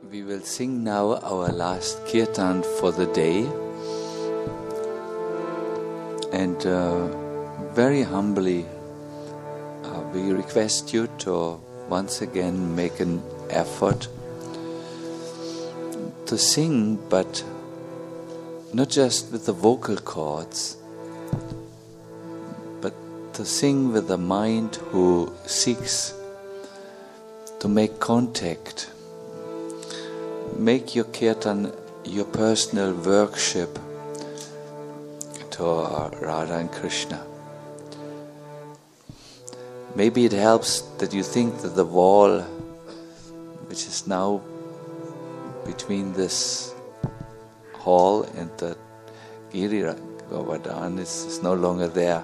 We will sing now our last kirtan for the day, and very humbly we request you to once again make an effort to sing, but not just with the vocal cords, but to sing with a mind who seeks to make contact. Make your kirtan your personal worship to Radha and Krishna. Maybe it helps that you think that the wall, which is now between this hall and the Giri Govardhan, is no longer there.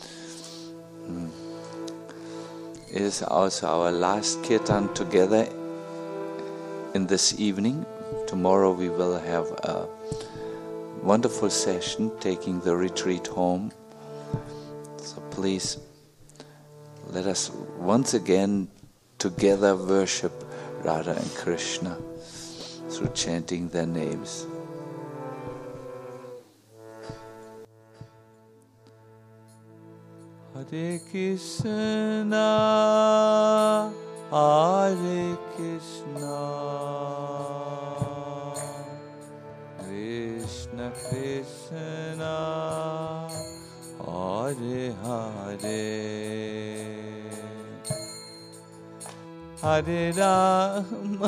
It is also our last kirtan together in this evening. Tomorrow we will have a wonderful session taking the retreat home. So please let us once again together worship Radha and Krishna through chanting their names. Hare Krishna, Hare Krishna, Krishna Krishna, Hare Hare, Hare Rama,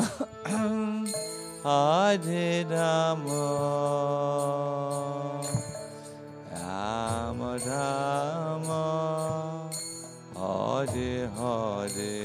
Hare Rama, Rama Rama, Hare Hare.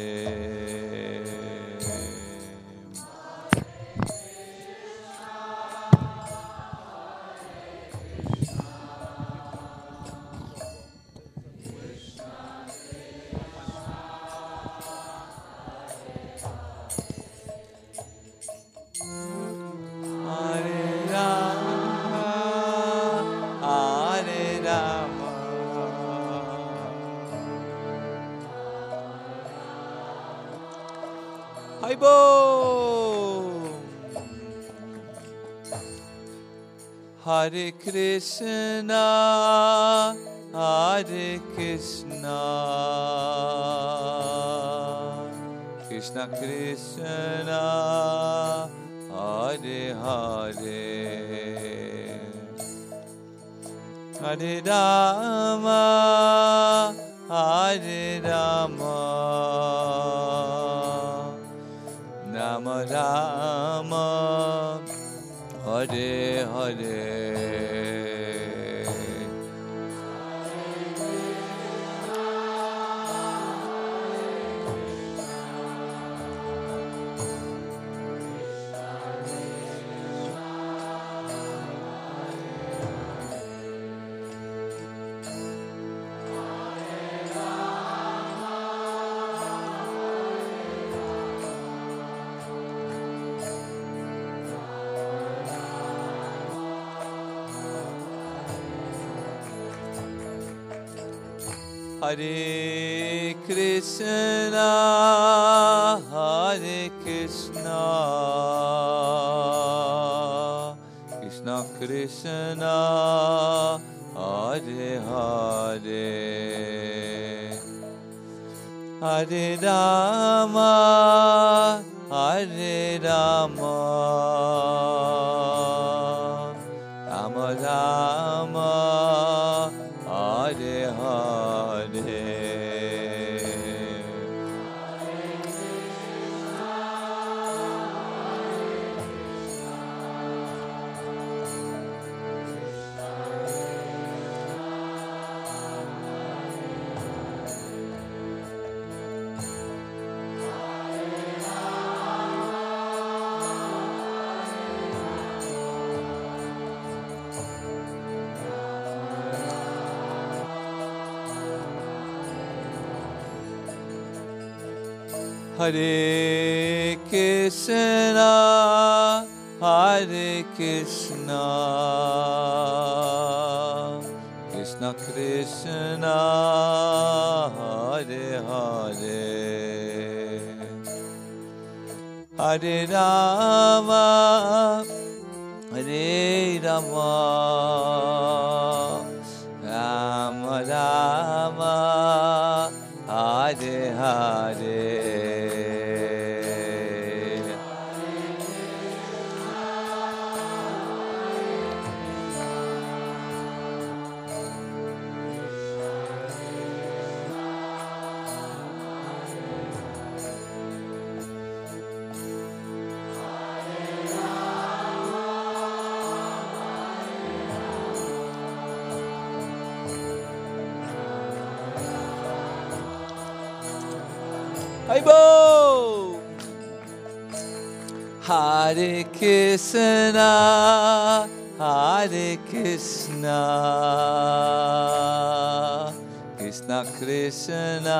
Hare Krishna, Hare Krishna, Krishna Krishna, Hare Hare, Hare Rama, Hare Rama, Rama Rama, Hare Hare. Hare Krishna, Hare Krishna, Krishna Krishna, Hare Hare, Hare Rama, Hare Rama, Rama Rama, Hare Hare. Hare Krishna, Hare Krishna, Krishna Krishna, Hare Hare, Hare Rama, Hare Rama, Rama Rama, Hare Hare. Aibo! Hare Krishna, Hare Krishna, Krishna Krishna,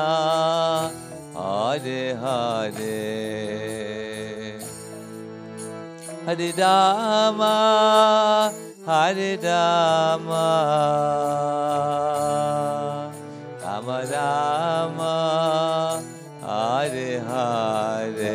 Hare Hare, Hare Rama, Hare Rama, Rama Rama, Hare Hare.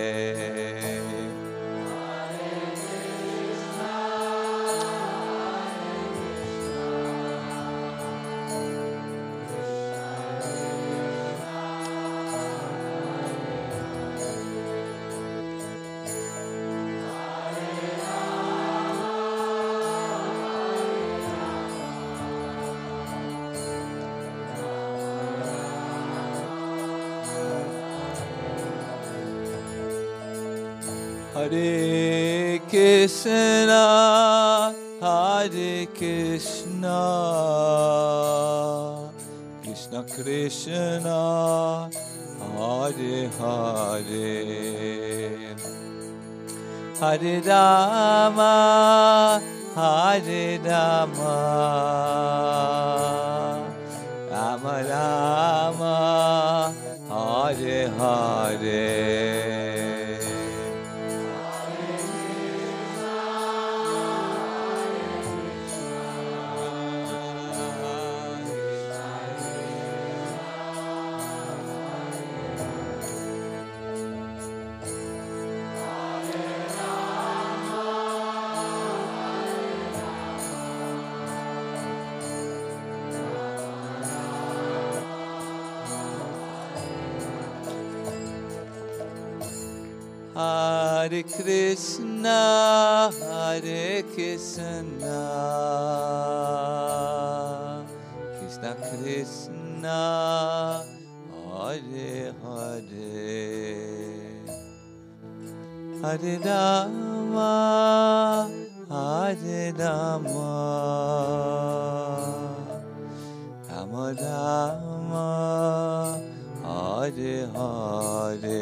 Hare Krishna, Hare Krishna, Krishna Krishna, Hare Hare, Hare Rama, Hare Rama, Rama Rama, Hare Hare. Hare Krishna, Hare Krishna, Krishna Krishna, Hare Hare, Hare Rama, Hare Rama, Rama Rama, Hare Hare.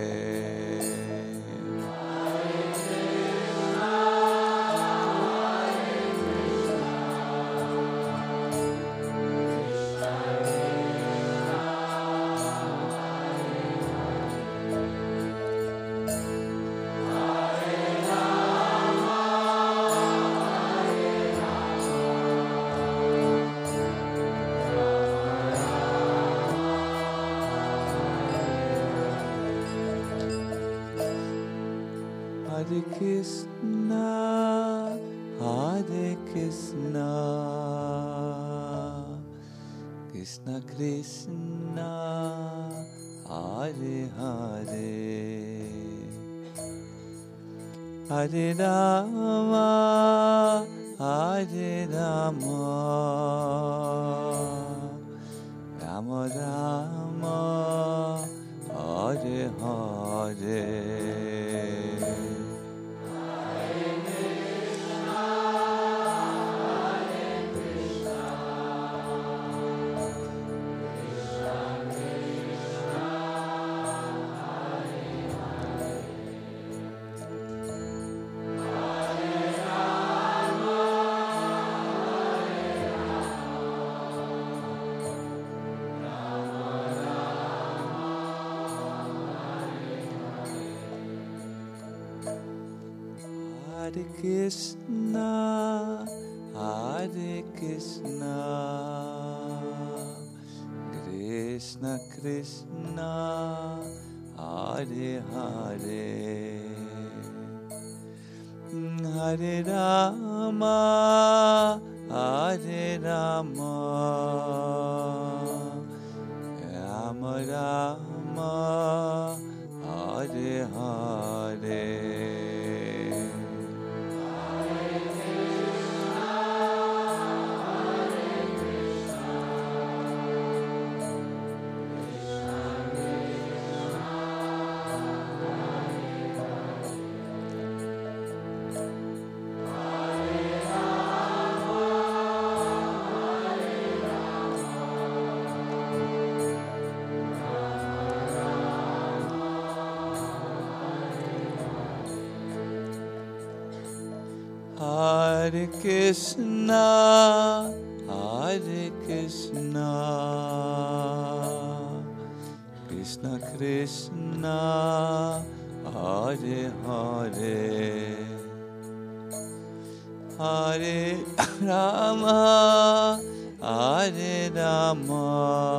Hare Krishna, Hare Krishna, Krishna Krishna, Hare Hare, Hare Rama, Hare Rama, Rama Rama, Hare Hare. Hare Krishna, Hare Krishna, Krishna Krishna, Hare Hare, Hare Rama, Hare Rama, Rama Rama, Hare Hare. Hare Krishna, Hare Krishna, Krishna Krishna, Hare Hare, Hare Rama, Hare Rama,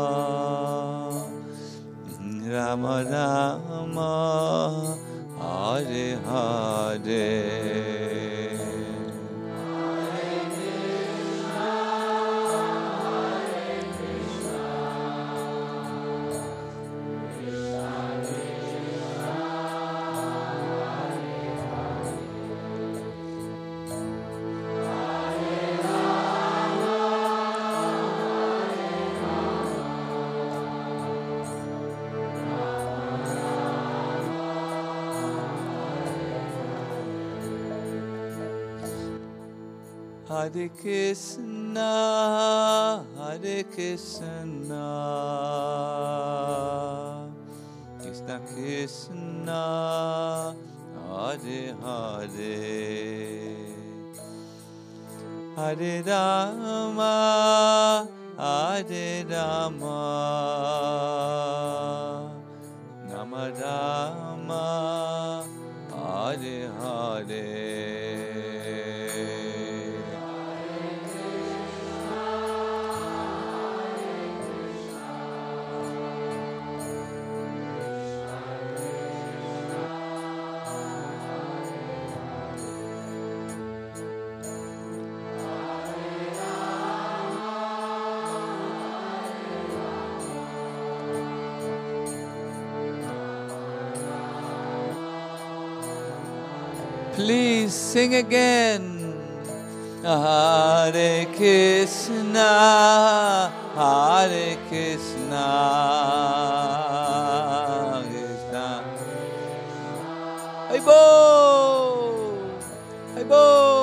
Rama Rama, Hare Hare. Hare Krishna, Hare Krishna, Krishna Krishna, Hare Hare, Hare Rama, Hare Rama, Rama Rama, Hare Hare. Please sing again. Hare Krishna, Hare Krishna, Krishna. Hey bo, hey bo.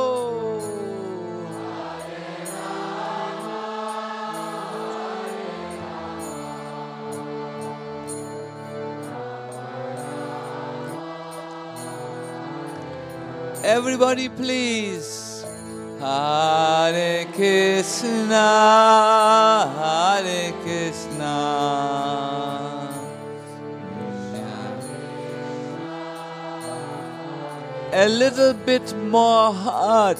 Everybody please. Hare Krishna, Hare Krishna. A little bit more heart.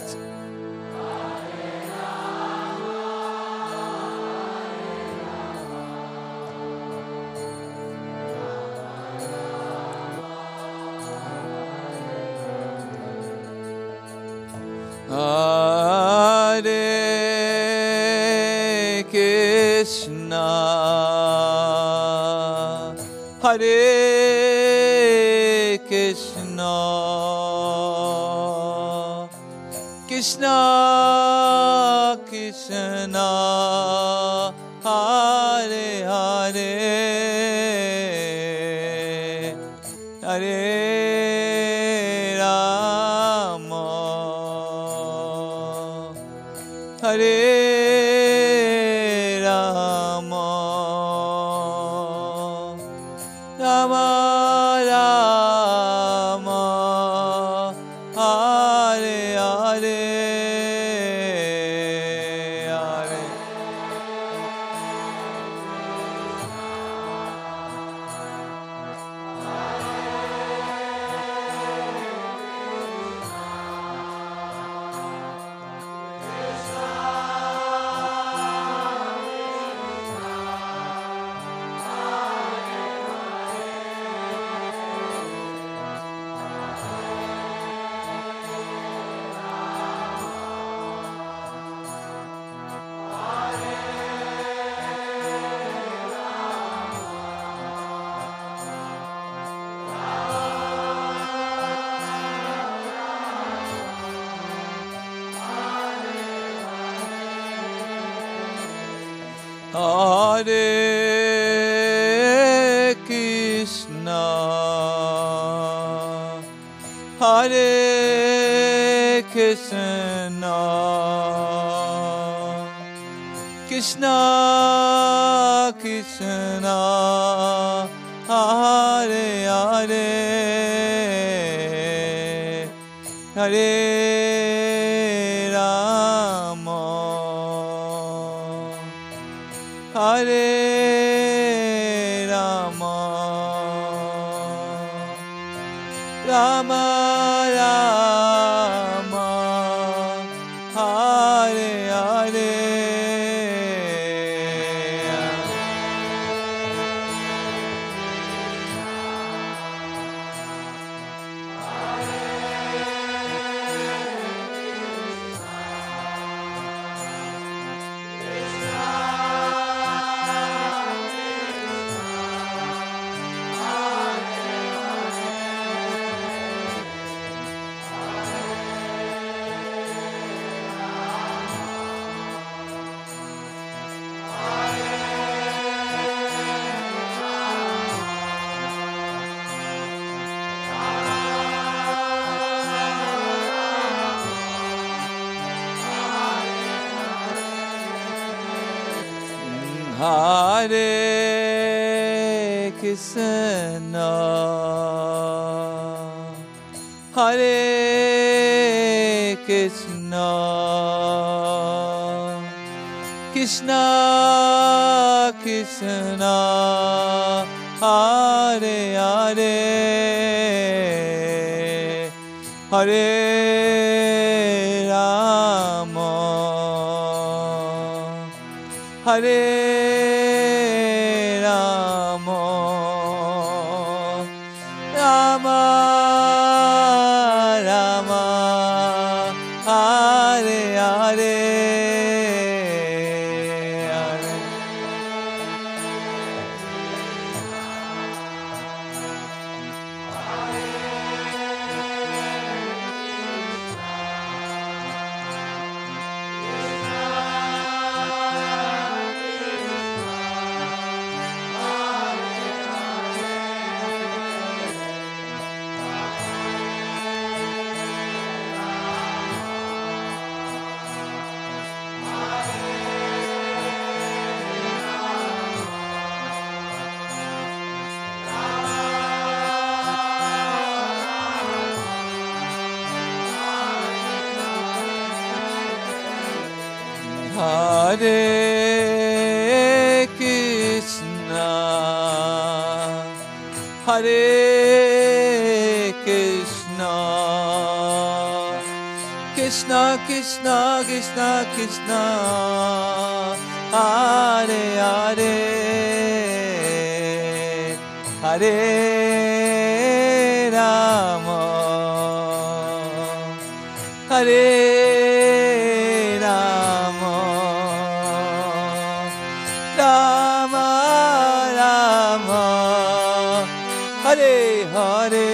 Hare Krishna, Hare Krishna, Krishna Krishna, Hare Hare, Hare Hare Rama, Rama Rama, Hare Hare, Hare. Hare Krishna, Hare Krishna, Krishna Krishna, Hare Hare, Hare Rama, Hare Rama, Rama Rama, Hare Hare. Hare Krishna, Hare Krishna, Krishna Krishna, Hare Hare, Hare Rama, Hare Rama, Rama Rama, Hare Hare, Hare. Hare Krishna, Hare Krishna, Krishna Krishna Krishna Krishna, Hare Hare, Hare Rama, Hare Rama, Rama Rama, Hare Hare.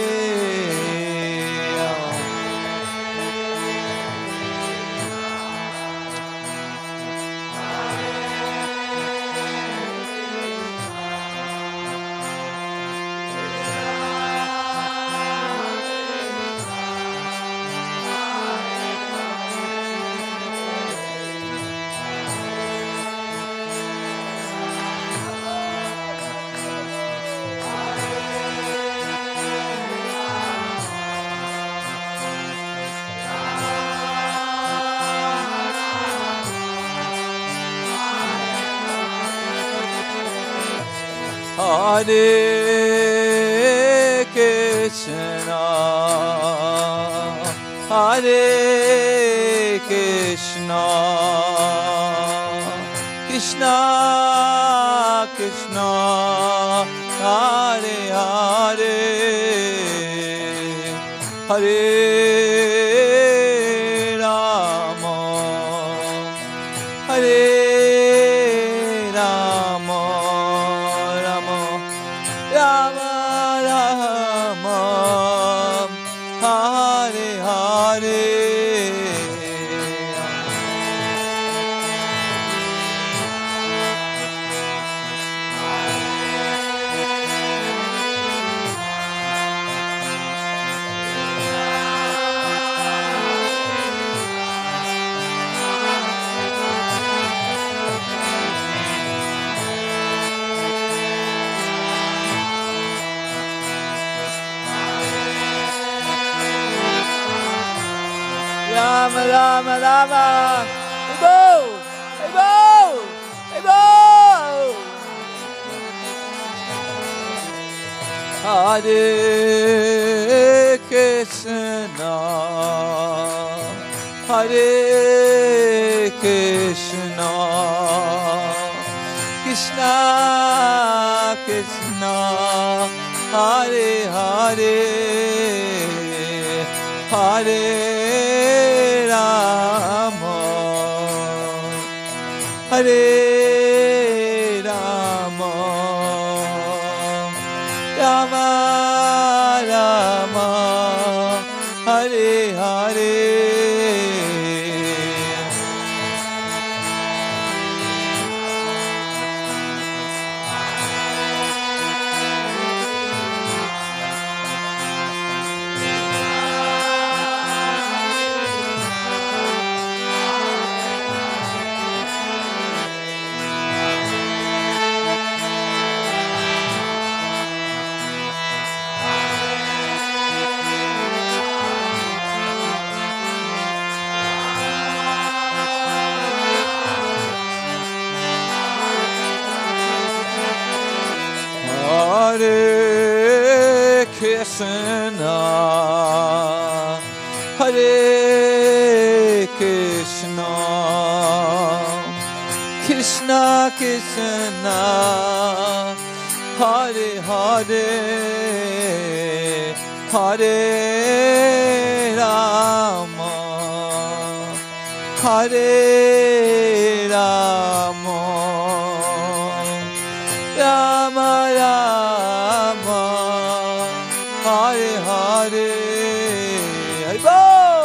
Hare Krishna, Hare Krishna, Krishna Krishna, Hare Hare, Hare Rama, Hare Rama, Rama Rama Rama, Hare Hare. Rama Rama Rama. Ebo, Ebo, Ebo. Hare Krishna, Hare Krishna, Krishna Krishna, Hare Hare, Hare Rama, Hare Rama, Rama Rama, Hare Hare. Hare Krishna, Hare Krishna, Krishna Krishna, Hare Hare, Hare Rama, Hare Rama, Rama Rama, Hare Hare. Haribo!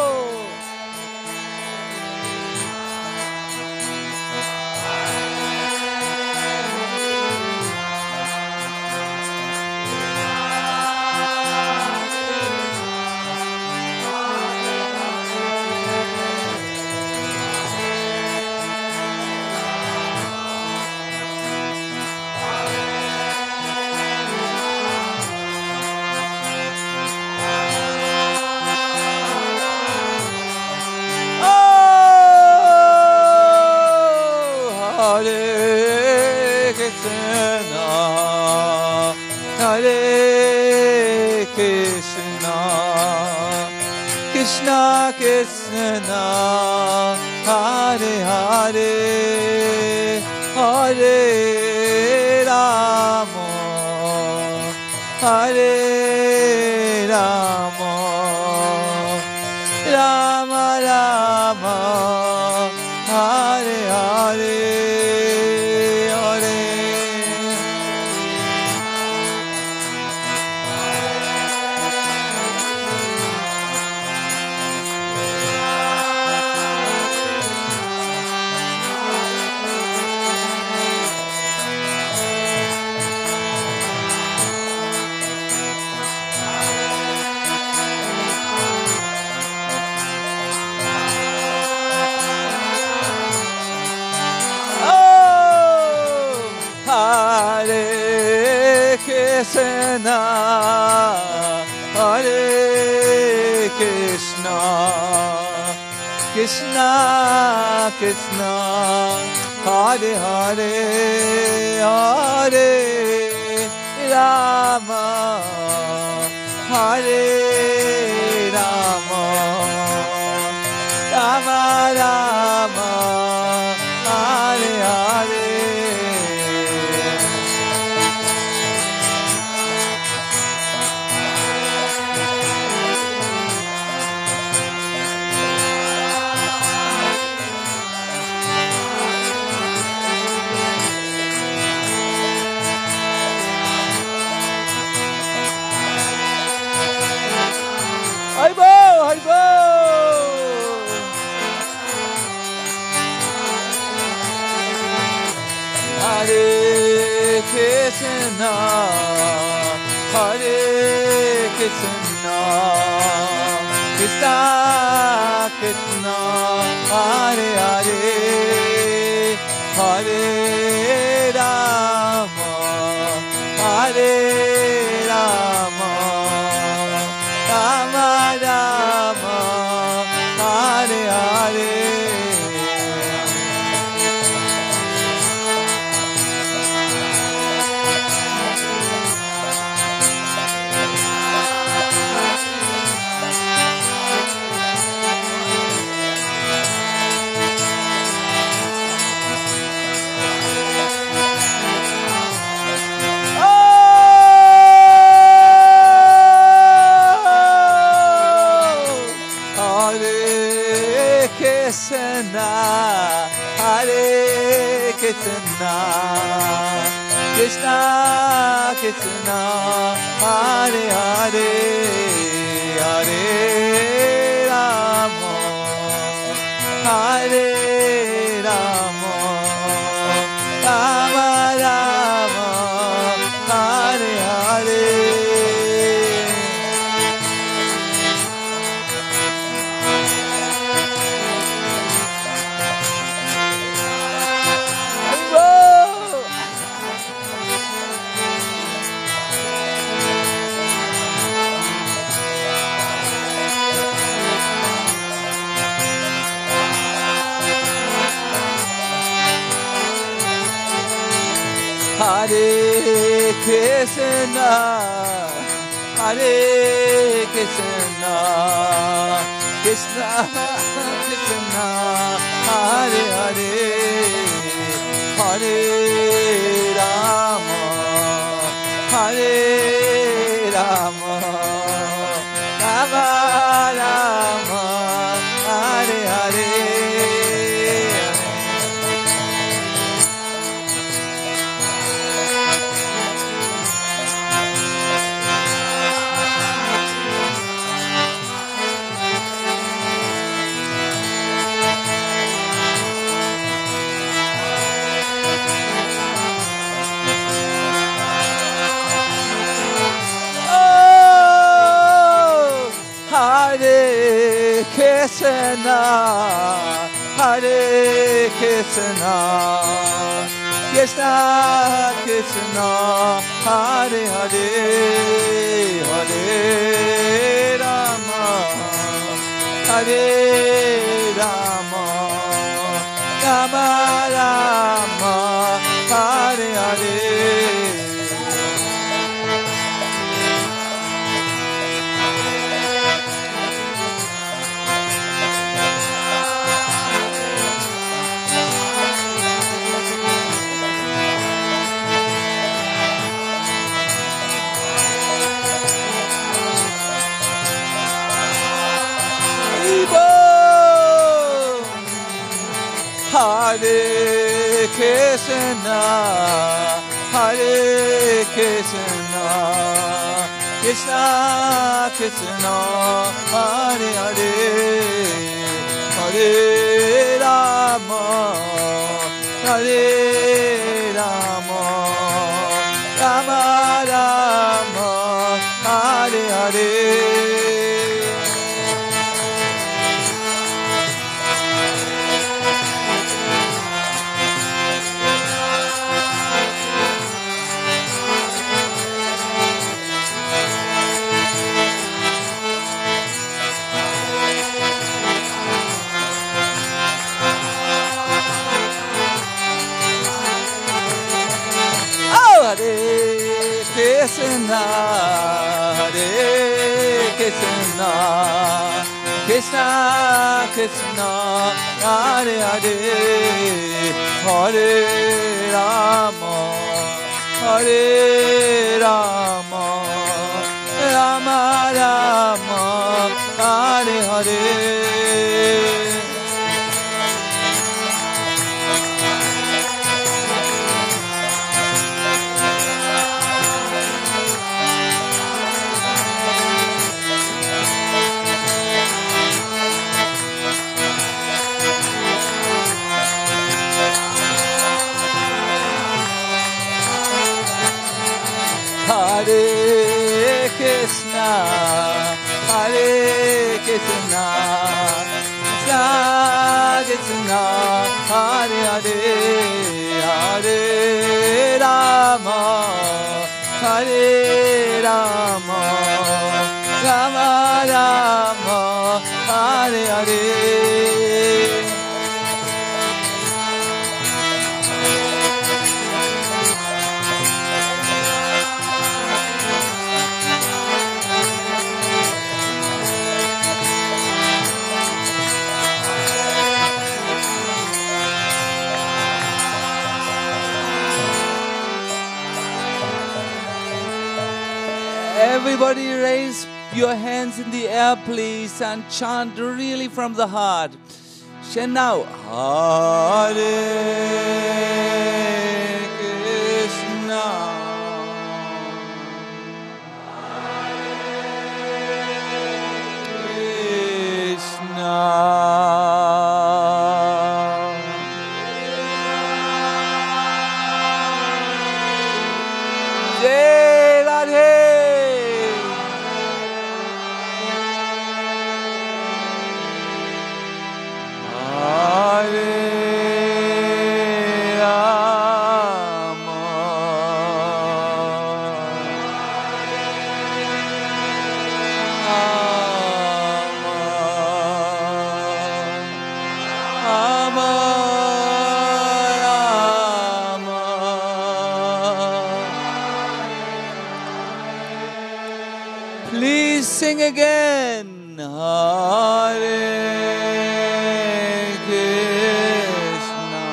Hare Krishna, Hare Krishna, Krishna Krishna, Hare Hare, Hare Rama, Hare Rama, Rama Rama, Hare Hare. Hare Krishna, Hare Krishna, Krishna Krishna, Hare Hare, Hare Rama, Hare Rama, Rama Rama, Hare Hare. Haribo, Haribo. Hare Krishna, Hare Krishna, Krishna Krishna, Hare Hare, Hare Rama, Hare Rama, Rama Rama, Hare Krishna, Hare Krishna, Krishna Krishna, Hare Hare, Hare Rama, Hare Rama, Rama Rama, Hare Hare. Hare Krishna, Hare Krishna, Krishna Krishna, Hare Hare, Hare Rama, Hare Rama, Rama Rama, Hare Hare. Hare Krishna, Hare Krishna, Krishna Krishna, Hare Hare, Hare Rama, Hare Rama, Rama Rama, Hare Hare. Hare Krishna, Hare Krishna, Krishna Krishna, Hare Hare, Hare Rama, Hare Rama, Rama Rama, Hare Hare. Hare Krishna, Hare Krishna, Krishna Krishna, Hare Hare, Hare Rama, Hare Rama, Rama Rama, Hare Hare. Hare Krishna, Hare Krishna, Krishna Krishna, Hare Hare, Hare Rama, Hare Rama, Rama Rama, Hare Hare. Everybody raise your hands in the air, please, and chant really from the heart. And now, Hare Krishna, Krishna, Jai Radhe. Please sing again. Hare Krishna.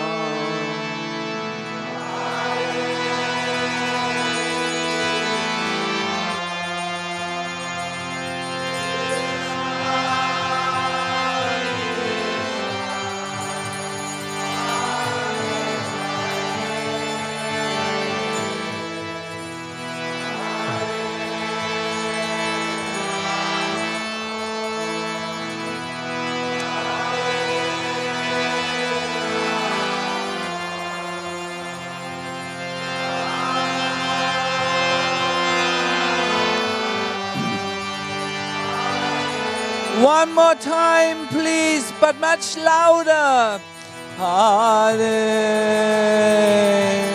One more time, please, but much louder. Hare.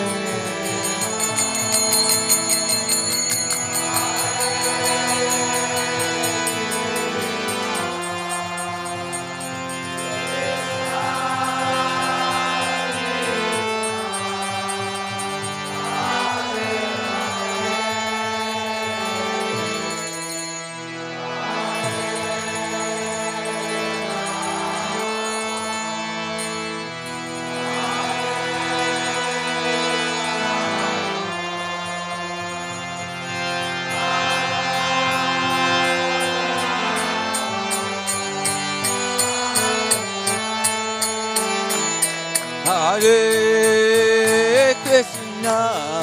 Hare Krishna,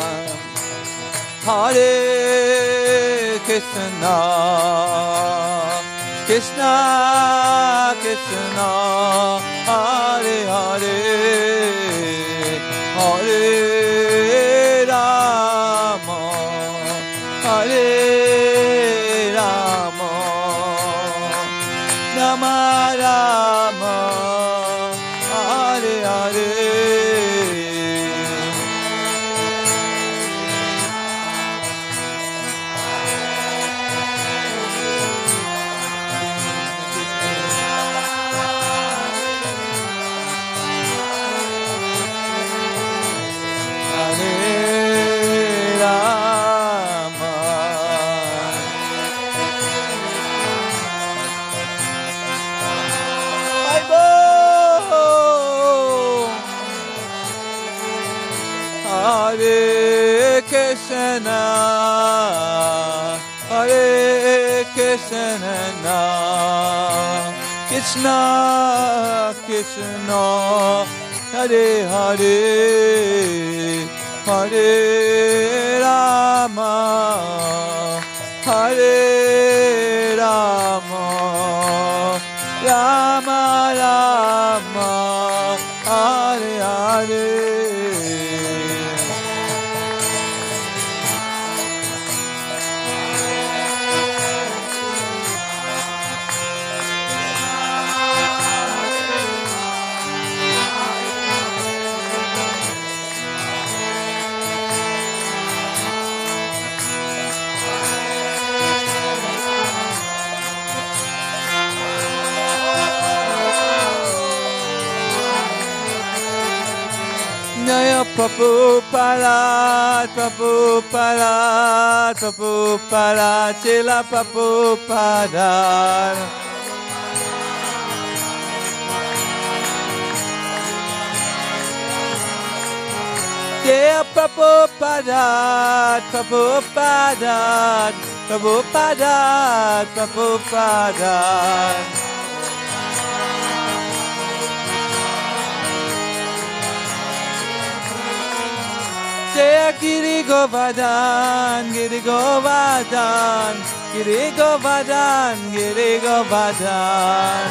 Hare Krishna, Krishna Krishna, Hare Hare, Hare Rama, Hare Rama, Rama Rama, Hare Hare. Hare Krishna, Hare Krishna, Krishna Krishna, Hare Hare, Hare Rama, Hare Rama, Rama Rama, Hare Hare. Jaya Prabhupada, Prabhupada, Prabhupada, Chila Prabhupada. Jaya Prabhupada, Prabhupada, Prabhupada, Prabhupada. Giri Govardhan, Giri Govardhan, Giri Govardhan, Giri Govardhan.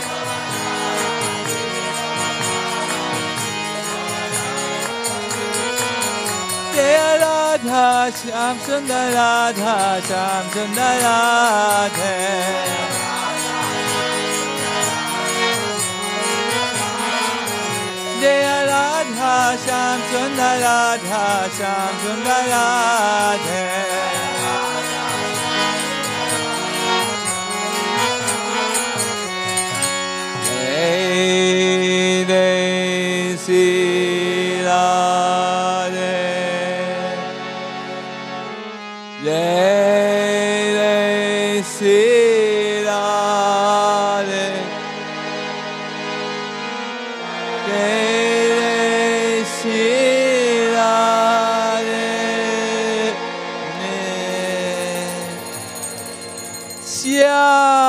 Jaya Radha Shyam Sundar Radha Shyam Sundar Radhe. Jaya Radha Shyam Sundar Radha Shyam Sundar Radhe. Jai Jai Sri Radhe. Jai Jai Sri Radhe. Jai Sri Radhe. Shyam